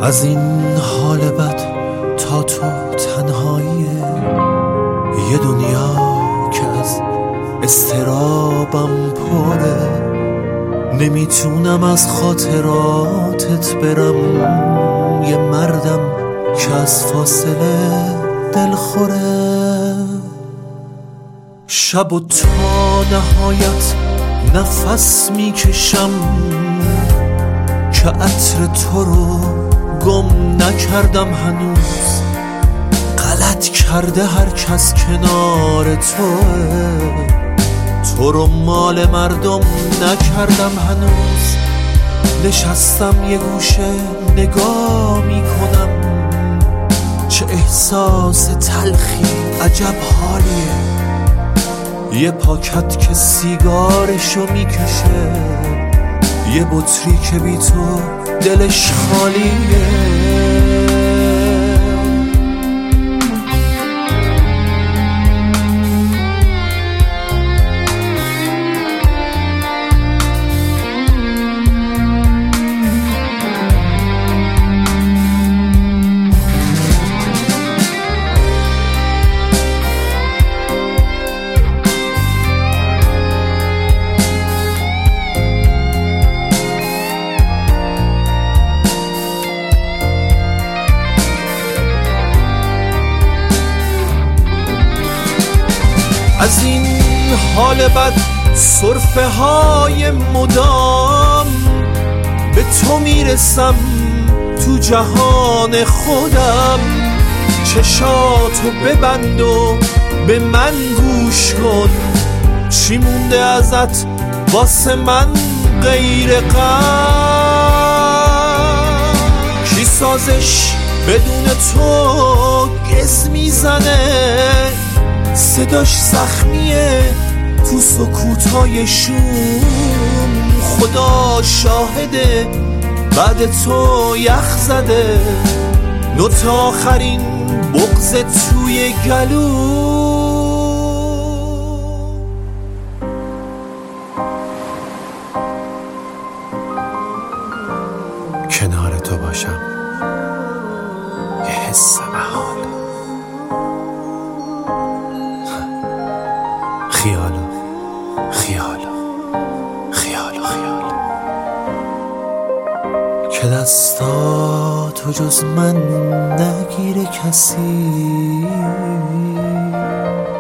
از این حال بد تا تو تنهاییه، یه دنیا که از اضطرابم پره، نمیتونم از خاطراتت برم، یه مردم که از فاصله دلخوره. شب و تا نهایت نفس میکشم که عطر تو رو گم نکردم هنوز، غلط کرده هر کس کنار توه، تو رو مال مردم نکردم هنوز. نشستم یه گوشه نگاه میکنم، چه احساس تلخی عجب حالیه، یه پاکت که سیگارشو میکشه، یه بطری که بی تو دلش خالیه. از این حال بد سرفه های مدام، به تو میرسم تو جهان خودم. چشاتو ببند و به من گوش کن، چی مونده ازت واسه من غیر غم؟ کی سازش بدون تو گز میزنه، صداش زخمیه تو سکوتای شوم، خدا شاهده بعد تو یخ زده، نوت آخرین بغض توی گلو. کنار تو باشم یه حس محال، خیالو که دستاتو جز من نگیره کسی،